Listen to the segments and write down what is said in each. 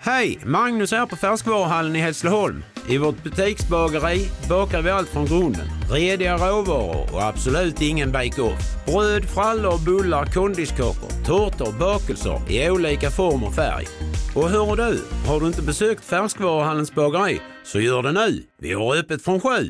Hej, Magnus här på Färskvaruhallen i Hässleholm. I vårt butiksbageri bakar vi allt från grunden. Rediga råvaror och absolut ingen bake-off. Bröd, frallor, bullar, kondiskakor, tårtor, bakelser i olika form och färg. Och hör du, har du inte besökt Färskvaruhallens bageri så gör det nu. Vi har öppet från 7.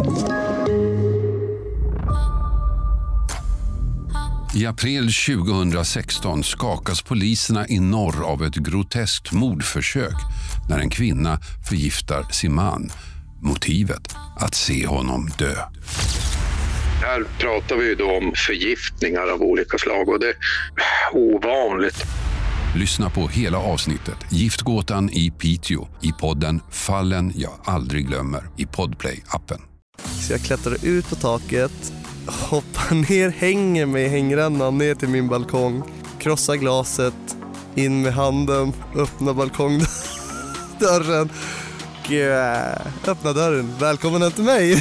I april 2016 skakas poliserna i norr av ett groteskt mordförsök när en kvinna förgiftar sin man. Motivet att se honom dö. Här pratar vi då om förgiftningar av olika slag och det är ovanligt. Lyssna på hela avsnittet Giftgåtan i Piteå i podden Fallen jag aldrig glömmer i Podplay-appen. Så jag klättrar ut på taket, hoppar ner, hänger mig i hängrännan ner till min balkong, krossar glaset, in med handen, öppnar balkongdörren och öppnar dörren. Välkommen hem till mig!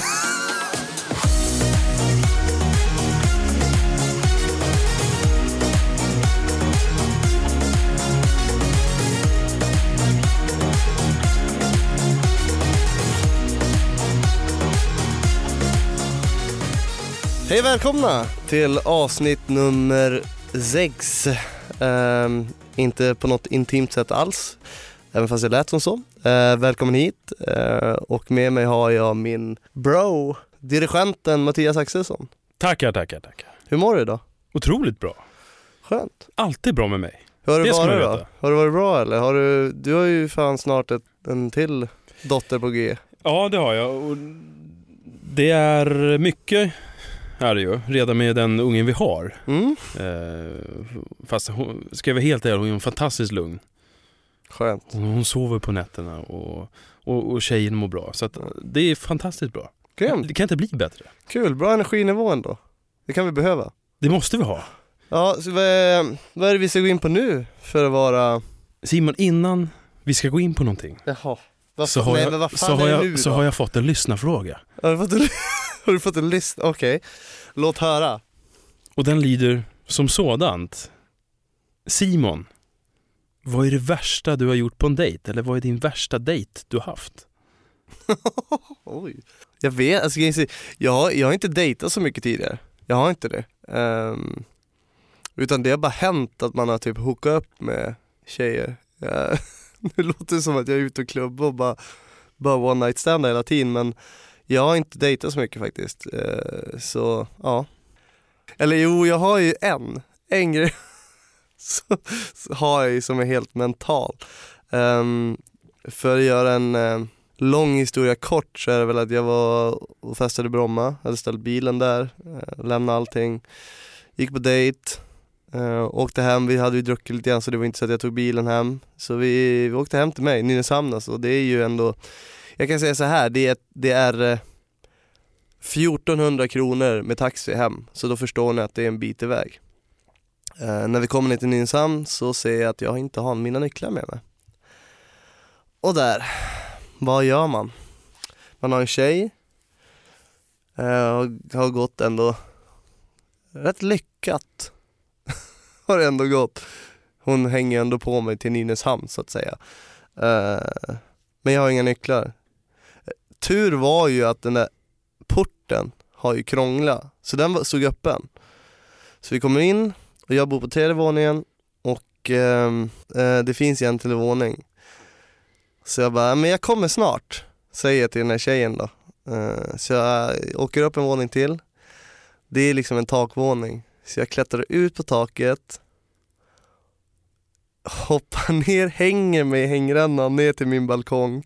Hej, välkomna till avsnitt nummer 6. Inte på något intimt sätt alls, även fast det lät som så. Välkommen hit. Och med mig har jag min bro, dirigenten Mattias Axelsson. Tackar. Hur mår du idag? Otroligt bra. Skönt. Alltid bra med mig. Hur har det ska varit man då? veta. Har det varit bra eller? Du har ju fan snart en till dotter på G. Ja, det har jag. Och det är mycket är det ju, redan med den ungen vi har. Fast ska jag vara helt ärlig, hon är fantastiskt lugn. Skönt. Hon sover på nätterna och tjejen mår bra. Så att det är fantastiskt bra. Grymt. Det kan inte bli bättre. Kul, bra energinivå ändå. Det kan vi behöva. Det måste vi ha. Ja, så vad är det vi ska gå in på nu för att vara... Simon, innan vi ska gå in på någonting Jaha. så har jag fått en lyssnarfråga. Har du fått en list? Okej. Låt höra. Och den lyder som sådant. Simon, vad är det värsta du har gjort på en dejt? Eller vad är din värsta dejt du har haft? Oj. Jag vet, alltså, jag har inte dejtat så mycket tidigare. Jag har inte det. Utan det har bara hänt att man har typ hookat upp med tjejer. Det låter som att jag är ute och klubbar och bara one night stand hela tiden, men jag har inte dejtat så mycket faktiskt. Så, ja. Eller jo, jag har ju en grej så har jag ju som är helt mental. För att göra en lång historia kort så är det väl att jag var och festade i Bromma. Hade ställt bilen där, lämnade allting. Gick på dejt, åkte hem. Vi hade ju druckit lite grann så det var inte så att jag tog bilen hem. Så vi åkte hem till mig, Nynäshamn alltså. Det är ju ändå, jag kan säga så här, det är 1400 kronor med taxi hem. Så då förstår ni att det är en bit iväg. När vi kommer ner till Nynäshamn så ser jag att jag inte har mina nycklar med mig. Och där, vad gör man? Man har en tjej. Har gått ändå rätt lyckat. Har ändå gått. Hon hänger ändå på mig till Nynäshamn så att säga. Men jag har inga nycklar. Tur var ju att den där porten har ju krånglat. Så den stod öppen. Så vi kommer in och jag bor på 3:e våningen. Och det finns en till våning. Så jag bara, men jag kommer snart, säger jag till den här tjejen då. Så jag åker upp en våning till. Det är liksom en takvåning. Så jag klättrar ut på taket, hoppar ner, hänger mig i hängrännan ner till min balkong.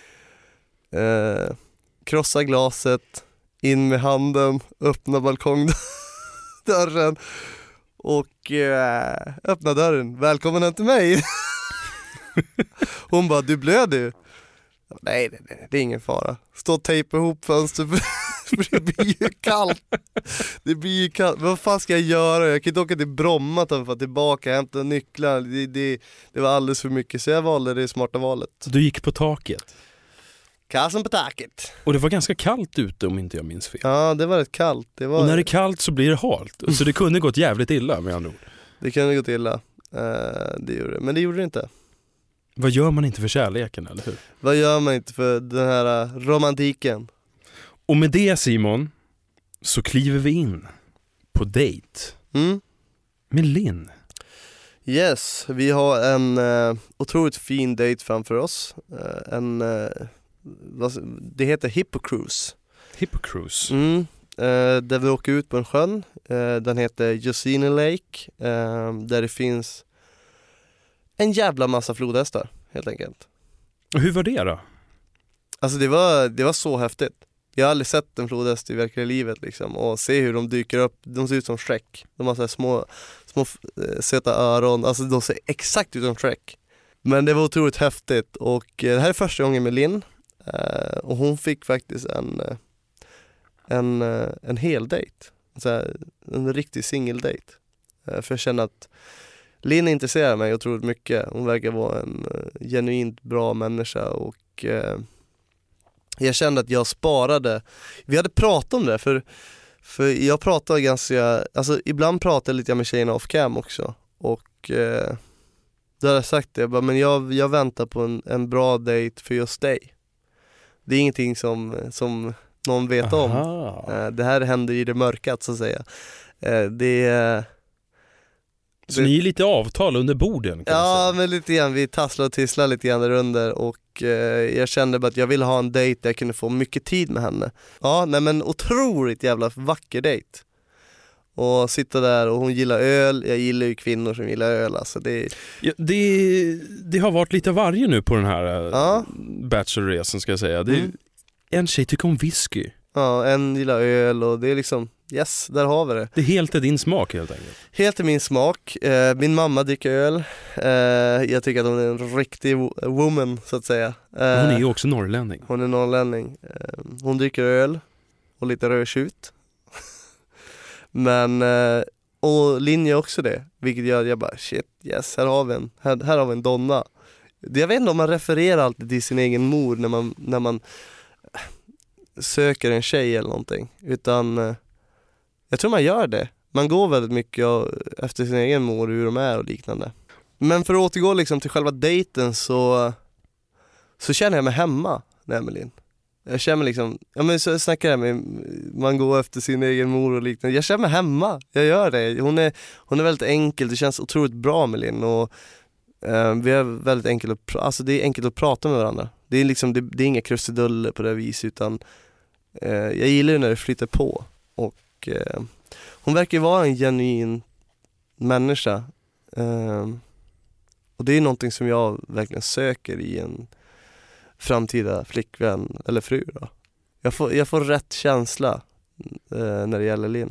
Krossar glaset, in med handen, öppnar balkongdörren och öppnar dörren. Välkommen hem till mig. Hon bara, du blöder ju. Nej, det är ingen fara. Stå och tejpa ihop fönster för det blir ju kallt. Det blir ju kallt. Vad fan ska jag göra? Jag kan inte åka till Bromma för att tillbaka, hämta nycklar. Det var alldeles för mycket, så jag valde det smarta valet. Så du gick på taket? Kassen på taket. Och det var ganska kallt ute om inte jag minns fel. Ja, det var rätt kallt. Och när det är kallt så blir det halt. Så det kunde gått jävligt illa med andra ord. Det kunde gått illa. Det gjorde det. Men det gjorde det inte. Vad gör man inte för kärleken, eller hur? Vad gör man inte för den här romantiken? Och med det, Simon, så kliver vi in på dejt med Linn. Yes, vi har en otroligt fin dejt framför oss. Det heter Hippocruise. Hippocruise. Där vi åker ut på en sjön. Den heter Yosemite Lake. Där det finns en jävla massa flodhästar, helt enkelt. Och hur var det då? Alltså det var så häftigt. Jag har aldrig sett en flodhäst i verkliga livet liksom. Och se hur de dyker upp. De ser ut som Shrek. De har så här små söta öron. Alltså de ser exakt ut som Shrek. Men det var otroligt häftigt. Och det här är första gången med Linn. Och hon fick faktiskt en hel dejt. En riktig singeldejt. För jag känner att Linn intresserar mig otroligt mycket. Hon verkar vara en genuint bra människa. Och jag kände att jag sparade. Vi hade pratat om det. För jag pratar ganska. Alltså ibland pratar jag lite med tjejerna off cam också. Och då hade jag sagt det. Men jag väntar på en bra dejt för just dig. Det är ingenting som någon vet om. Det här händer i det mörkat, så att säga. Så ni är lite avtal under borden, kan ja, säga. Men lite grann. Vi tasslar och tisslar lite grann där under. Och jag kände bara att jag ville ha en dejt där jag kunde få mycket tid med henne. Ja, nej men otroligt jävla vacker dejt. Och sitta där, och hon gillar öl. Jag gillar ju kvinnor som gillar öl, alltså det... Ja, det har varit lite varje nu på den här bachelorresan, ska jag säga. En tjej tycker om whisky. Ja, en gillar öl, och det är liksom, yes, där har vi det. Det är helt i din smak, helt enkelt. Helt i min smak. Min mamma dricker öl. Jag tycker att hon är en riktig woman, så att säga. Hon är ju också norrlänning. Hon är norrlänning. Hon dricker öl och lite rödtjut. Men och Linn gör också det, vilket gör att jag bara shit, yes, här har vi en donna. Jag vet inte om man refererar alltid till sin egen mor när man söker en tjej eller någonting, utan jag tror man gör det. Man går väldigt mycket efter sin egen mor, hur de är och liknande. Men för att återgå liksom till själva dejten, så känner jag mig hemma med Linn. Jag känner mig liksom, ja men så snackar jag med, man går efter sin egen mor och liknande. Jag känner mig hemma, jag gör det. Hon är väldigt enkel, det känns otroligt bra med Linn. Och vi är väldigt enkelt, alltså det är enkelt att prata med varandra. Det är liksom, det är inga krusiduller på det viset, utan jag gillar ju när det flyter på. Och hon verkar vara en genuin människa. Och det är någonting som jag verkligen söker i en framtida flickvän eller fru då. Jag får rätt känsla när det gäller Linn.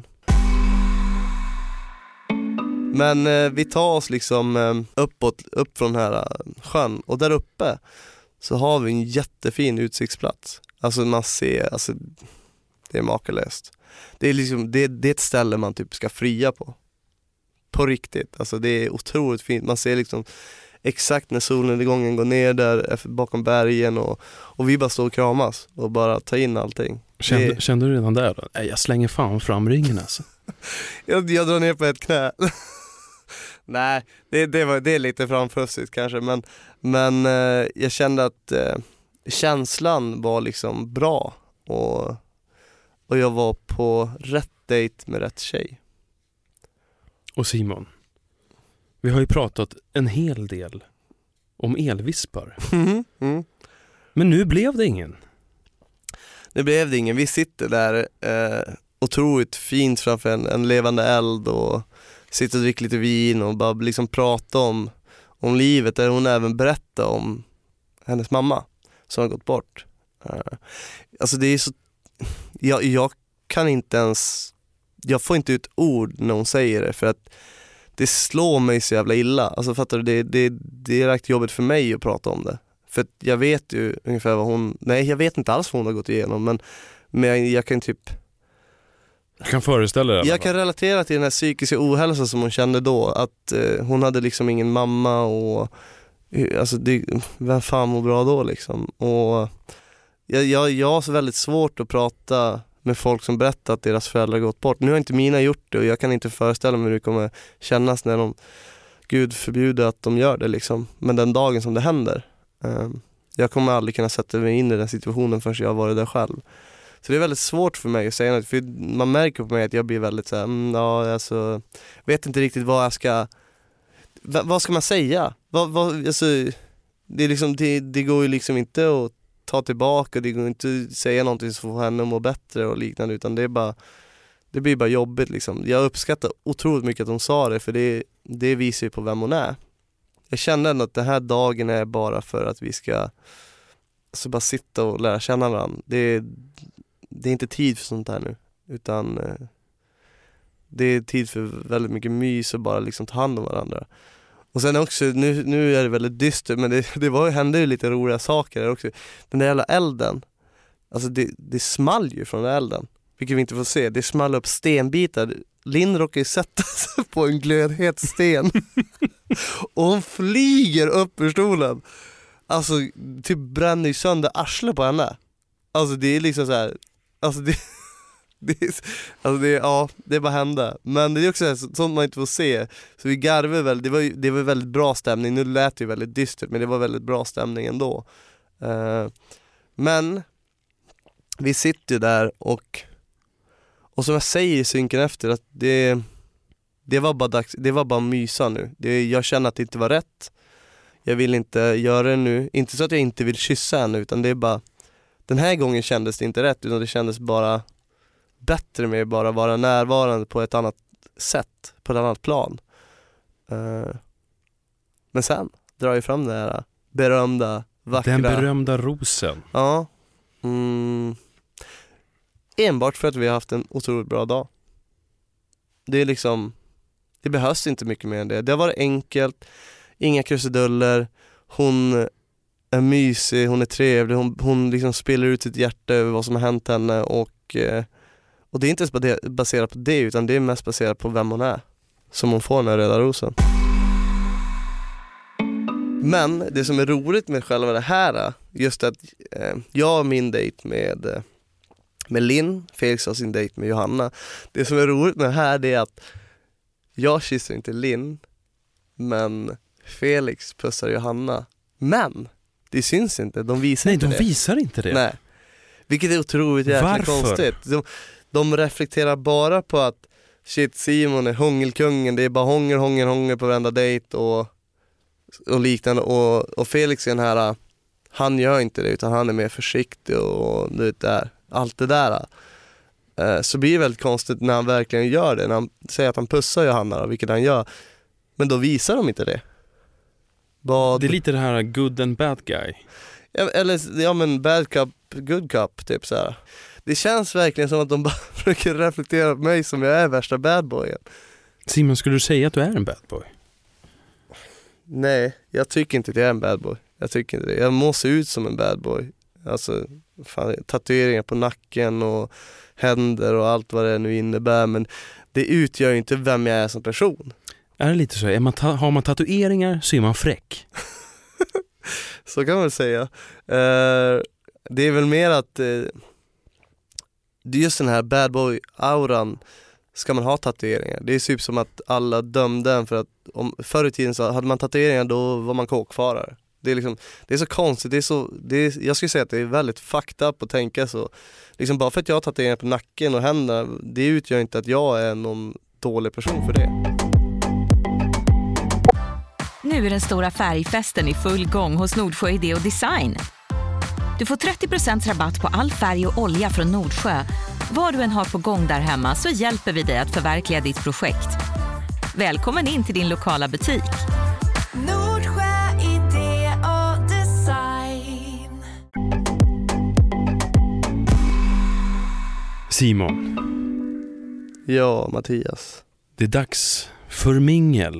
Men vi tar oss liksom upp från den här sjön, och där uppe så har vi en jättefin utsiktsplats. Alltså man ser, alltså det är makalöst. Det är liksom, det är ett ställe man typ ska fria på riktigt. Alltså det är otroligt fint. Man ser liksom exakt när solnedgången går ner där bakom bergen, och vi bara står och kramas och bara tar in allting. Kände du redan där då? Nej, jag slänger fan fram ringen alltså. jag drar ner på ett knä. Nej, det är lite framfussigt kanske, men jag kände att känslan var liksom bra, och jag var på rätt dejt med rätt tjej. Och Simon, vi har ju pratat en hel del om elvispar. Men nu blev det ingen. Det blev det ingen. Vi sitter där otroligt fint framför en levande eld, och sitter och dricker lite vin och bara liksom prata om livet, där hon även berättar om hennes mamma som har gått bort. Alltså det är så, jag kan inte ens, jag får inte ut ord när hon säger det, för att det slår mig så jävla illa. Alltså fattar du, det är rätt jobbigt för mig att prata om det. För att jag vet ju ungefär jag vet inte alls vad hon har gått igenom, men jag kan typ, jag kan föreställa det. Jag kan relatera till den här psykiska ohälsa som hon kände då, att hon hade liksom ingen mamma, och alltså vem fan mår bra då liksom. Och jag har så väldigt svårt att prata med folk som berättar att deras föräldrar gått bort. Nu har inte mina gjort det, och jag kan inte föreställa mig hur det kommer kännas när Gud förbjuder att de gör det liksom. Men den dagen som det händer, jag kommer aldrig kunna sätta mig in i den situationen förrän jag har varit där själv. Så det är väldigt svårt för mig att säga något, för man märker på mig att jag blir väldigt så här, ja, alltså, vet inte riktigt vad jag ska, vad ska man säga? Alltså, det är liksom, det går ju liksom inte att ta tillbaka, det går inte att säga någonting som får henne att må bättre och liknande, utan det blir bara jobbigt liksom. Jag uppskattar otroligt mycket att de sa det, för det visar ju på vem hon är. Jag kände ändå att den här dagen är bara för att vi ska alltså bara sitta och lära känna varandra. Det är inte tid för sånt här nu, utan det är tid för väldigt mycket mys och bara liksom ta hand om varandra. Och sen också, nu är det väldigt dystert, men hände ju lite roliga saker där också. Den där jävla elden, alltså det small ju från elden, vilket vi inte får se. Det small upp stenbitar. Linn råkar ju sätta sig på en glödhet sten och hon flyger upp ur stolen. Alltså typ bränner ju sönder arslet på henne. Alltså det är liksom så här, alltså det bara hände. Men det är också sånt man inte får se. Så vi garvade väl, det var väldigt bra stämning. Nu lät det ju väldigt dystert, men det var väldigt bra stämning ändå. Men vi sitter ju där och som jag säger i synken efter, att det var bara dags, det var bara mysa nu. Jag känner att det inte var rätt. Jag vill inte göra det nu. Inte så att jag inte vill kyssa henne, utan det är bara, den här gången kändes det inte rätt, utan det kändes bara bättre med bara vara närvarande på ett annat sätt, på ett annat plan. Men sen drar jag fram den här berömda, vackra... Den berömda rosen. Ja. Enbart för att vi har haft en otroligt bra dag. Det är liksom, det behövs inte mycket mer än det. Det har varit enkelt, inga krusiduller. Hon är mysig, hon är trevlig, hon liksom spelar ut sitt hjärta över vad som har hänt henne, och det är inte ens baserat på det, utan det är mest baserat på vem hon är, som hon får den här röda rosen. Men det som är roligt med själva det här, just att jag har min dejt med Linn, Felix har sin dejt med Johanna. Det som är roligt med det här, det är att jag kysser inte Linn, men Felix pussar Johanna. Men det syns inte, de visar inte det. Nej, de visar inte det. Nej. Vilket är otroligt jäkla konstigt. De reflekterar bara på att shit, Simon är hångelkungen, det är bara hångel på varenda dejt och liknande, och Felix är den här, han gör inte det, utan han är mer försiktig och det där, allt det där. Så blir det väldigt konstigt när han verkligen gör det, när han säger att han pussar Johanna, vilket han gör, men då visar de inte det. Det är lite det här good and bad guy. Eller ja, men bad cup, good cup typ så här. Det känns verkligen som att de bara försöker reflektera på mig som jag är värsta bad boyen. Simon, skulle du säga att du är en bad boy? Nej, jag tycker inte att jag är en bad boy. Jag tycker inte det. Jag måste se ut som en bad boy. Alltså, tatueringar på nacken och händer och allt vad det nu innebär. Men det utgör ju inte vem jag är som person. Är det lite så? Har man tatueringar så är man fräck. Så kan man väl säga. Det är väl mer att det är just den här bad boy-auran. Ska man ha tatueringar? Det är typ som att alla dömde en för att förr i tiden så hade man tatueringar, då var man kåkfarare. Det är liksom, det är så konstigt, jag skulle säga att det är väldigt fucked up att tänka så. Liksom bara för att jag har tatueringar på nacken och händerna, det utgör inte att jag är någon dålig person för det. Nu är den stora färgfesten i full gång hos Nordsjö Idé och Design. Du får 30% rabatt på all färg och olja från Nordsjö. Vad du än har på gång där hemma så hjälper vi dig att förverkliga ditt projekt. Välkommen in till din lokala butik. Nordsjö Idé och Design. Simon. Ja, Mattias. Det är dags för mingel.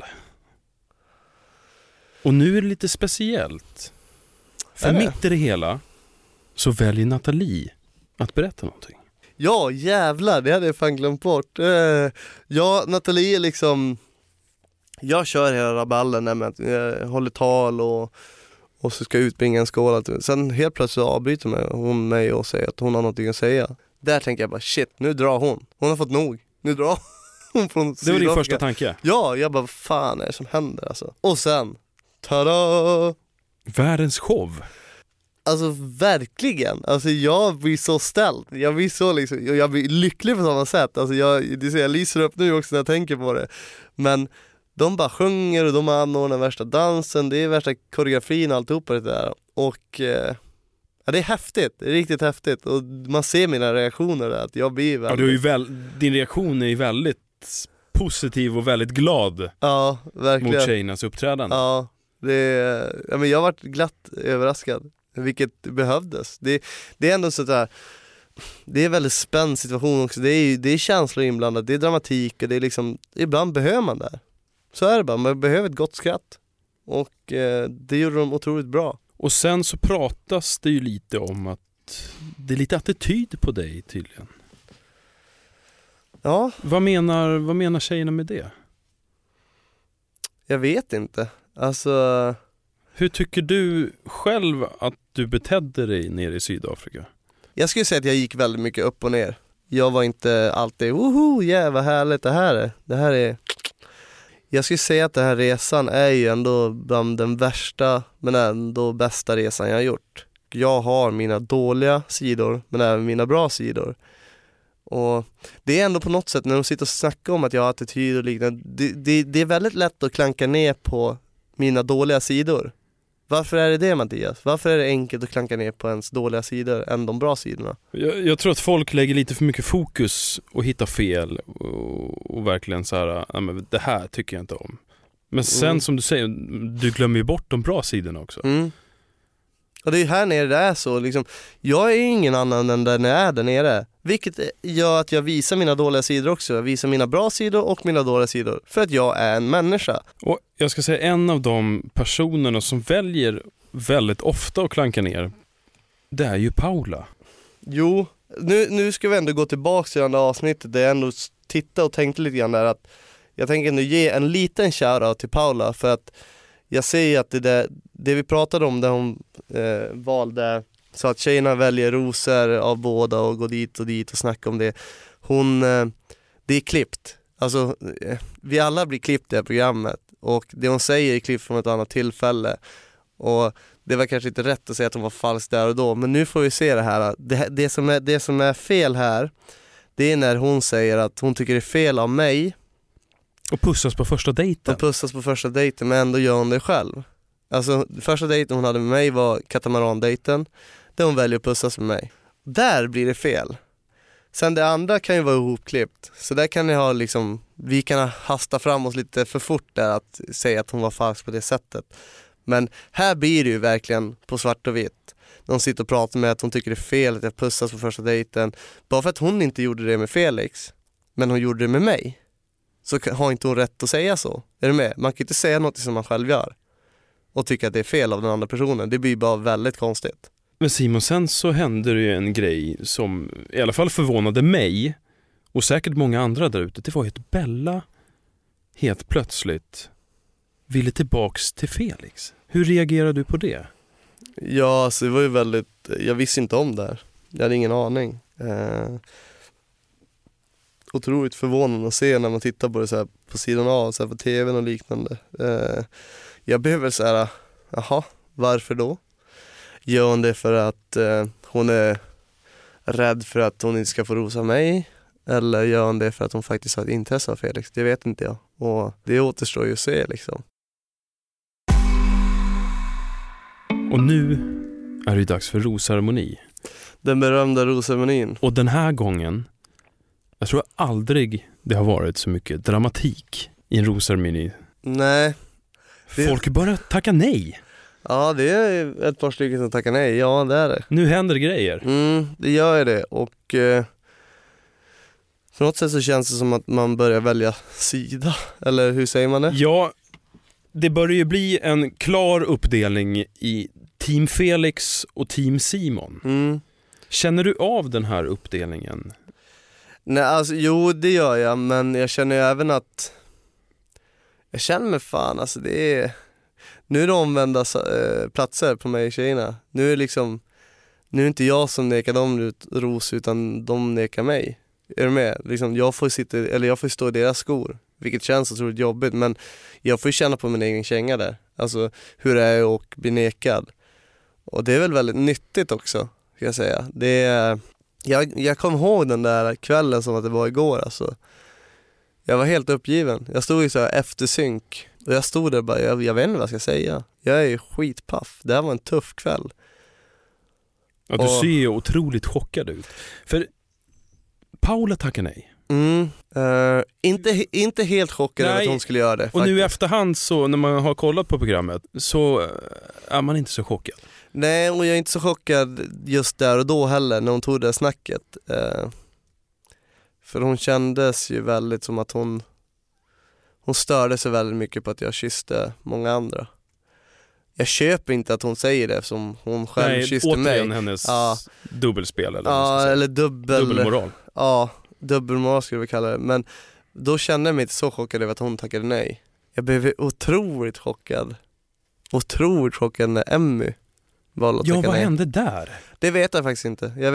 Och nu är det lite speciellt. För mitt i det hela så väljer Nathalie att berätta någonting. Ja, jävlar, det hade jag fan glömt bort. Ja, Nathalie är liksom... Jag kör hela raballen med att jag håller tal och så ska jag utbringa en skål. Sen helt plötsligt avbryter hon mig och säger att hon har någonting att säga. Där tänker jag bara, shit, nu drar hon. Hon har fått nog. Nu drar från Sydafrika. Det var din första tanke? Ja, jag bara, vad fan är det som händer alltså? Och sen, tada! Världens show. Alltså verkligen, alltså jag blir så ställd, jag blir så liksom, jag blir lycklig på samma sätt. Alltså jag lyser upp nu också när jag tänker på det. Men de bara sjunger och de anordnar värsta dansen, det är värsta koreografin och alltihopa det där. Och ja, det är häftigt, det är riktigt häftigt. Och man ser mina reaktioner där, att jag blir väldigt... Ja, din reaktion är ju väldigt positiv och väldigt glad. Ja, verkligen. Mot tjejernas uppträdande. Ja, men jag har varit glatt överraskad, vilket behövdes. Det är ändå så där, det är väldigt spänd situation också. Det är känslor inblandat, det är dramatik och det är liksom, ibland behöver man det. Så är det bara, man behöver ett gott skratt. Och det gjorde de otroligt bra. Och sen så pratas det ju lite om att det är lite attityd på dig tydligen. Ja. Vad menar tjejerna med det? Jag vet inte. Alltså... Hur tycker du själv att du betedde dig nere i Sydafrika? Jag skulle säga att jag gick väldigt mycket upp och ner. Jag var inte alltid, vad härligt det här är. Jag skulle säga att den här resan är ju ändå bland den värsta men ändå bästa resan jag har gjort. Jag har mina dåliga sidor men även mina bra sidor. Och det är ändå på något sätt när de sitter och snackar om att jag har attityd och liknande, det är väldigt lätt att klanka ner på mina dåliga sidor. Varför är det Mattias? Varför är det enkelt att klanka ner på ens dåliga sidor än de bra sidorna? Jag tror att folk lägger lite för mycket fokus och hittar fel och verkligen så här, men det här tycker jag inte om. Men sen som du säger, du glömmer ju bort de bra sidorna också. Mm. Och det är här nere det är så liksom, jag är ingen annan än den jag är där nere. Vilket gör att jag visar mina dåliga sidor också. Jag visar mina bra sidor och mina dåliga sidor. För att jag är en människa. Och jag ska säga en av de personerna som väljer väldigt ofta att klanka ner, det är ju Paula. Jo, nu ska vi ändå gå tillbaka till det här avsnittet där jag ändå tittade och tänkte lite grann där att jag tänker nu ge en liten shoutout till Paula för att jag ser att det vi pratade om där hon valde så att tjejerna väljer rosor av båda och går dit och snackar om det. Det är klippt. Alltså vi alla blir klippt i det här programmet och det hon säger är klippt från ett annat tillfälle. Och det var kanske inte rätt att säga att hon var falsk där och då, men nu får vi se det här. Det som är fel här, det är när hon säger att hon tycker det är fel av mig. Och pussas på första dejten. Och pussas på första dejten, men ändå gör hon det själv. Alltså första dejten hon hade med mig var katamaran-dejten, där hon väljer att pussas med mig. Där blir det fel. Sen det andra kan ju vara ihopklippt. Så där kan ni ha liksom, vi kan hasta fram oss lite för fort där att säga att hon var falsk på det sättet. Men här blir det ju verkligen på svart och vitt. De sitter och pratar med att hon tycker det är fel att jag pussas på första dejten. Bara för att hon inte gjorde det med Felix, men hon gjorde det med mig, så har inte hon rätt att säga så. Är du med? Man kan inte säga något som man själv gör och tycka att det är fel av den andra personen. Det blir bara väldigt konstigt. Men Simon, sen så hände det ju en grej som i alla fall förvånade mig och säkert många andra där ute. Det var ju att Bella helt plötsligt ville tillbaks till Felix. Hur reagerade du på det? Ja, alltså det var ju väldigt, jag visste inte om det här. Jag hade ingen aning. Otroligt förvånande att se när man tittar på det så här på sidan av, så här på tvn och liknande. Jag blev väl så här, jaha, varför då? Gör hon det för att hon är rädd för att hon inte ska få rosa mig? Eller gör hon det för att hon faktiskt har ett intresse av Felix? Det vet inte jag. Och det återstår ju att se liksom. Och nu är det dags för rosceremoni. Den berömda rosceremonin. Och den här gången, jag tror aldrig det har varit så mycket dramatik i en rosceremoni. Nej. Folk börjar tacka nej. Ja, det är ett par stycken som tackar nej. Ja, det är det. Nu händer grejer. Det gör ju det. Och på något sätt så känns det som att man börjar välja sida. Eller hur säger man det? Ja, det börjar ju bli en klar uppdelning i Team Felix och Team Simon. Känner du av den här uppdelningen? Nej, alltså jo, det gör jag. Men jag känner ju även att jag känner mig fan, alltså det är, nu är det omvända platser på mig och tjejerna. Nu är det inte jag som nekar dem ut ros, utan de nekar mig. Är du med? Liksom, jag får stå i deras skor, vilket känns otroligt jobbigt, men jag får ju känna på min egen känga där. Alltså hur det är att bli nekad. Och det är väl väldigt nyttigt också, ska jag säga. Jag kom ihåg den där kvällen som att det var igår. Alltså. Jag var helt uppgiven. Jag stod ju så här efter synk. Och jag stod där bara, jag vet inte vad jag ska säga. Jag är ju skitpaff. Det här var en tuff kväll. Ja, du ser ju otroligt chockad ut. För Paula tackar nej. Inte helt chockad över att hon skulle göra det. Och faktiskt. nu i efterhand så, när man har kollat på programmet, så är man inte så chockad. Nej, och jag är inte så chockad just där och då heller när hon tog det snacket. För hon kändes ju väldigt som att hon störde sig väldigt mycket på att jag kysste många andra. Jag köper inte att hon säger det som hon själv kysste mig. Återigen hennes dubbelspel eller vad man ska säga. Eller dubbelmoral. Ja, dubbelmoral skulle vi kalla det. Men då kände jag mig inte så chockad över att hon tackade nej. Jag blev otroligt chockad när Emmy valde att tacka nej. Vad hände där? Det vet jag faktiskt inte. Jag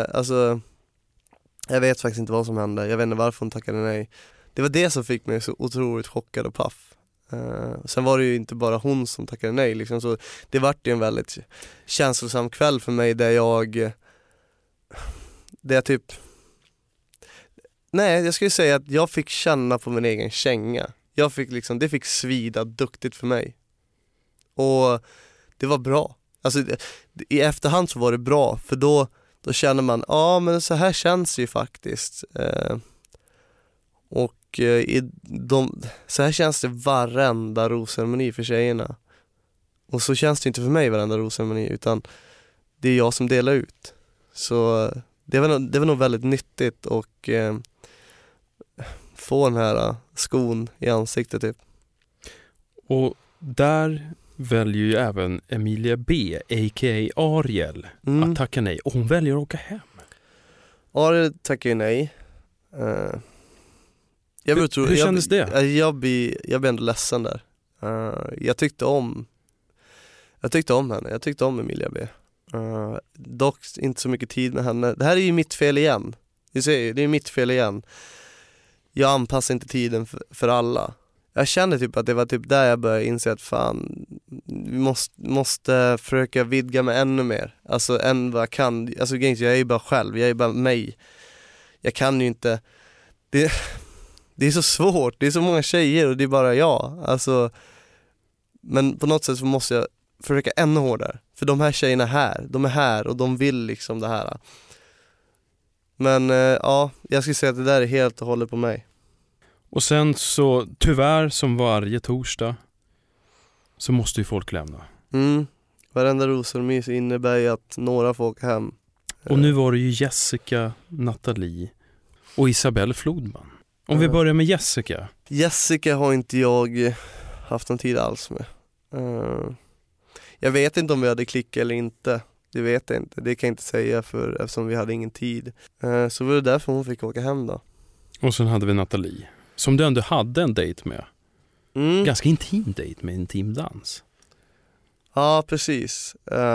vet faktiskt inte vad som hände. Jag vet inte varför hon tackade nej. Det var det som fick mig så otroligt chockad och paff. Sen var det ju inte bara hon som tackade nej liksom, så det vart ju en väldigt känslosam kväll för mig där jag skulle säga att jag fick känna på min egen känga. Det fick svida duktigt för mig. Och det var bra. Alltså i efterhand så var det bra, för då känner man, men så här känns det ju faktiskt. Så här känns det varenda rosceremoni för tjejerna. Och så känns det inte för mig varenda rosceremoni, utan det är jag som delar ut. Så det var nog väldigt nyttigt och få den här skon i ansiktet typ. Och där väljer ju även Emilia B, a.k.a. Ariel, att tacka nej. Och hon väljer att åka hem. Ariel tackar nej. Hur kändes det? Jag blir ändå ledsen där. Jag tyckte om henne. Jag tyckte om Emilia B. Dock inte så mycket tid med henne. Det här är ju mitt fel igen. Du ser ju, det är mitt fel igen. Jag anpassar inte tiden för alla. Jag kände typ att det var typ där jag började inse att fan, vi måste försöka vidga mig ännu mer. Alltså än vad jag kan. Alltså jag är ju bara själv, jag är bara mig. Jag kan ju inte. Det är så svårt, det är så många tjejer och det är bara jag. Alltså, men på något sätt så måste jag försöka ännu hårdare. För de här tjejerna de är här och de vill liksom det här. Men jag skulle säga att det där är helt och hållet på mig. Och sen så, tyvärr som varje torsdag, så måste ju folk lämna. Varenda rosormys innebär ju att några får åka hem. Och nu var det ju Jessica, Nathalie och Isabelle Flodman. Om vi börjar med Jessica. Jessica har inte jag haft någon tid alls med. Jag vet inte om vi hade klickat eller inte. Det vet jag inte. Det kan jag inte säga eftersom vi hade ingen tid. Så var det därför hon fick åka hem då. Och sen hade vi Nathalie, som du ändå hade en dejt med. Ganska intim dejt med intim dans. Ja, precis.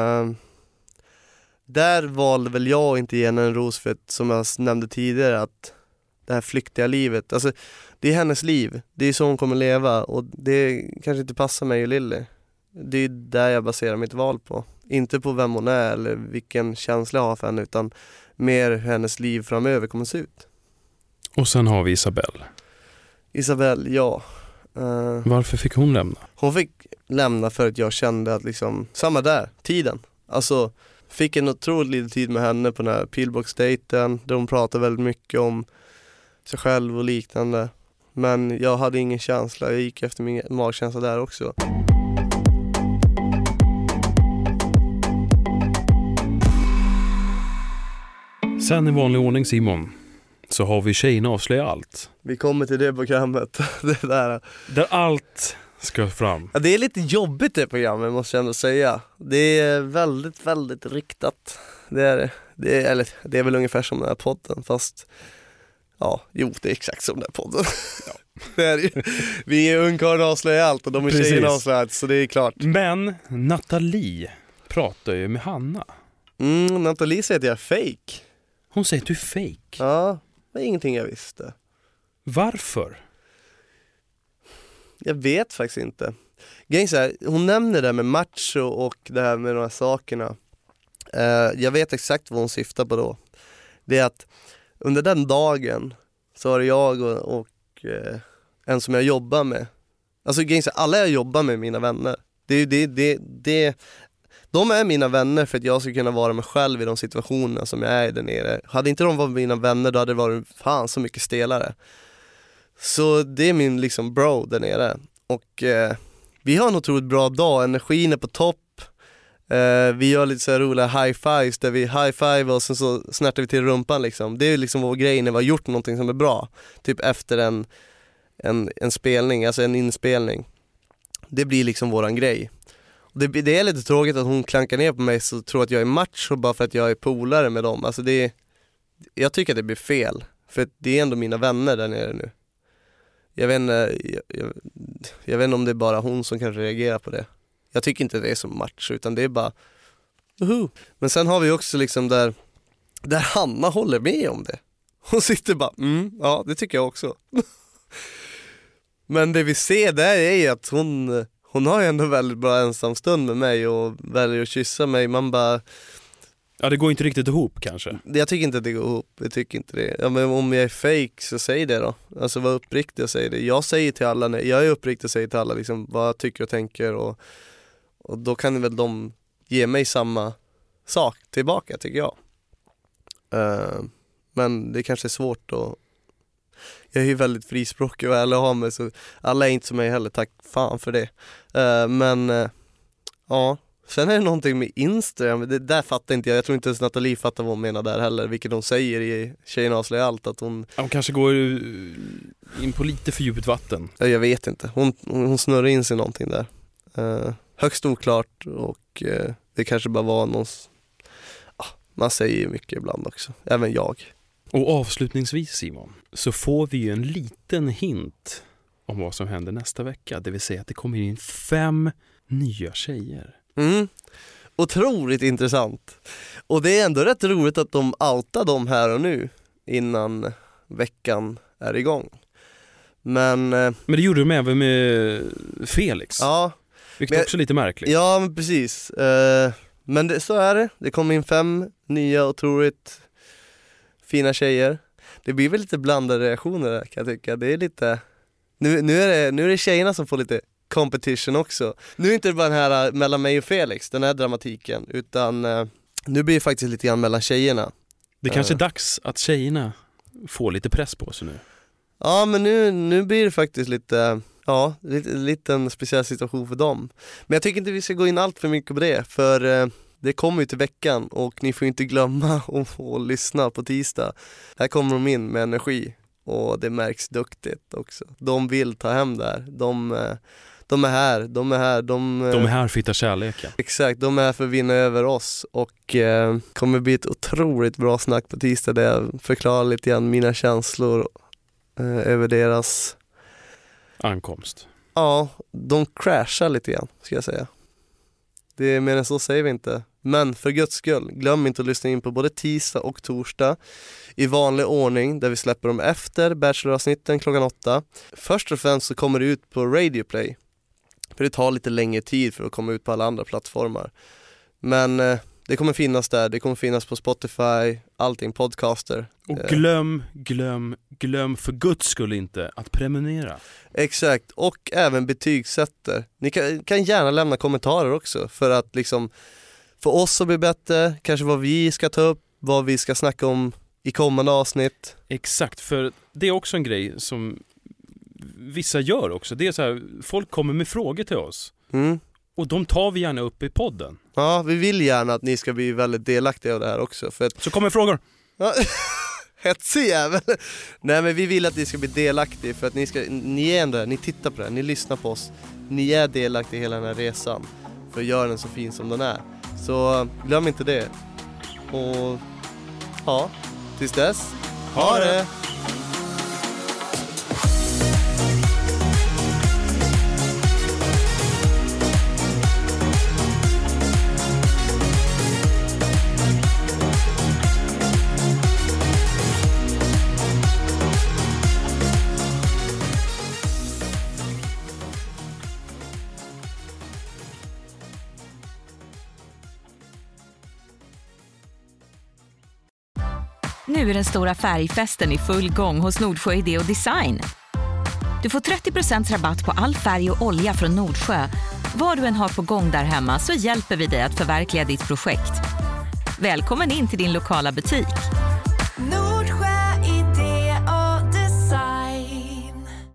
Där valde väl jag inte ge henne en ros för att, som jag nämnde tidigare, att det här flyktiga livet, alltså det är hennes liv, det är så hon kommer leva och det kanske inte passar mig och Lilly. Det är där jag baserar mitt val på. Inte på vem hon är eller vilken känsla jag har för henne, utan mer hur hennes liv framöver kommer se ut. Och sen har vi Isabelle. Isabelle, ja. Varför fick hon lämna? Hon fick lämna för att jag kände att liksom, samma där, tiden. Alltså, fick en otroligt lite tid med henne på den här Pillbox-dejten där hon pratade väldigt mycket om sig själv och liknande. Men jag hade ingen känsla, jag gick efter min magkänsla där också. Sen i vanlig ordning, Simon, så har vi Tjejerna avslöjar allt. Vi kommer till det programmet. Det där allt ska fram. Ja, det är lite jobbigt det programmet, måste jag ändå säga. Det är väldigt, väldigt riktat. Det är väl ungefär som den här podden, fast det är exakt som den här podden. Ja. Det är ju. Vi är ungkarlar avslöjar allt och de är tjejerna avslöjar allt, så det är klart. Men Nathalie pratar ju med Hanna. Nathalie säger att jag är fake. Hon säger att du är fake. Ja, var ingenting jag visste. Varför? Jag vet faktiskt inte. Grejen så här, hon nämner det med macho och det här med de här sakerna. Jag vet exakt vad hon syftar på då. Det är att under den dagen så var det jag och en som jag jobbar med. Alltså grejen så här, alla jag jobbar med är mina vänner. De är mina vänner för att jag ska kunna vara mig själv i de situationerna som jag är där nere. Hade inte de varit mina vänner då hade det varit fan så mycket stelare. Så det är min liksom bro där nere. Och vi har en otroligt bra dag, energin är på topp. Vi gör lite så här roliga high-fives där vi high-five och sen så snärtar vi till rumpan liksom. Det är liksom vår grej när vi har gjort någonting som är bra. Typ efter en spelning, alltså en inspelning. Det blir liksom våran grej. Det är lite tråkigt att hon klankar ner på mig så tror att jag är macho bara för att jag är polare med dem. Alltså jag tycker att det blir fel. För det är ändå mina vänner där nere nu. Jag vet inte om det är bara hon som kan reagera på det. Jag tycker inte det är så macho utan det är bara Men sen har vi också liksom där Hanna håller med om det. Hon sitter bara, ja det tycker jag också. Men det vi ser där är ju att hon har ju ändå väldigt bra ensamstund med mig och väljer att kyssa mig. Man bara... Ja, det går inte riktigt ihop kanske. Jag tycker inte att det går ihop. Jag tycker inte det. Ja, men om jag är fake så säg det då. Alltså var uppriktig och säg det. Jag säger till alla, jag är uppriktig och säger till alla liksom, vad jag tycker och tänker och då kan väl de ge mig samma sak tillbaka tycker jag. Men det kanske är svårt att... Jag är ju väldigt frispråkig och ärlig att ha mig så alla är inte som mig heller, tack fan för det. Men ja, sen är det någonting med Instagram, det där fattar inte jag tror inte ens Nathalie fattar vad hon menar där heller, vilket de säger i Tjejerna avslöjar allt att hon kanske går in på lite för djupt vatten. Jag vet inte, hon snurrar in sig någonting där. Högst oklart och det kanske bara var någon... man säger ju mycket ibland också, även jag. Och avslutningsvis Simon, så får vi ju en liten hint om vad som händer nästa vecka. Det vill säga att det kommer in 5 nya tjejer. Otroligt intressant. Och det är ändå rätt roligt att de outar dem här och nu innan veckan är igång. Men det gjorde de även med Felix. Ja. Vilket också är lite märkligt. Ja, men precis. Men så är det. Det kommer in 5 nya otroligt fina tjejer. Det blir väl lite blandade reaktioner där, kan jag tycka. Det är lite... Nu är det tjejerna som får lite competition också. Nu är inte det bara den här mellan mig och Felix, den här dramatiken, utan nu blir det faktiskt lite grann mellan tjejerna. Det kanske är dags att tjejerna får lite press på sig nu. Ja, men nu blir det faktiskt lite en speciell situation för dem. Men jag tycker inte vi ska gå in allt för mycket på det, för det kommer ju till veckan och ni får inte glömma att lyssna på tisdag. Här kommer de in med energi och det märks duktigt också. De vill ta hem där. De är här. De är här för att hitta kärleken. Exakt, de är här för att vinna över oss och kommer bli ett otroligt bra snack på tisdag där jag förklarar lite grann mina känslor över deras ankomst. Ja, de crashar lite grann ska jag säga. Det är mer än så säger vi inte. Men för Guds skull, glöm inte att lyssna in på både tisdag och torsdag i vanlig ordning där vi släpper dem efter Bachelor-avsnitten klockan 8. Först och främst så kommer det ut på Radio Play. För det tar lite längre tid för att komma ut på alla andra plattformar. Men det kommer finnas där, det kommer finnas på Spotify, allting, podcaster. Och glöm för Guds skull inte att prenumerera. Exakt, och även betygsätter. Ni kan gärna lämna kommentarer också för att liksom få oss att bli bättre, kanske vad vi ska ta upp, vad vi ska snacka om i kommande avsnitt. Exakt, för det är också en grej som vissa gör också. Det är så här, folk kommer med frågor till oss. Och de tar vi gärna upp i podden. Ja, vi vill gärna att ni ska bli väldigt delaktiga av det här också. För att... Så kommer frågor. Ja, hetsig jävel. Nej, men vi vill att ni ska bli delaktiga för att ni är ändå, ni tittar på det, ni lyssnar på oss. Ni är delaktiga i hela den här resan för att göra den så fin som den är. Så glöm inte det. Och ja, tills dess, ha det! Nu är den stora färgfesten i full gång hos Nordsjö Idé och Design. Du får 30% rabatt på all färg och olja från Nordsjö. Vad du än har på gång där hemma så hjälper vi dig att förverkliga ditt projekt. Välkommen in till din lokala butik. Nordsjö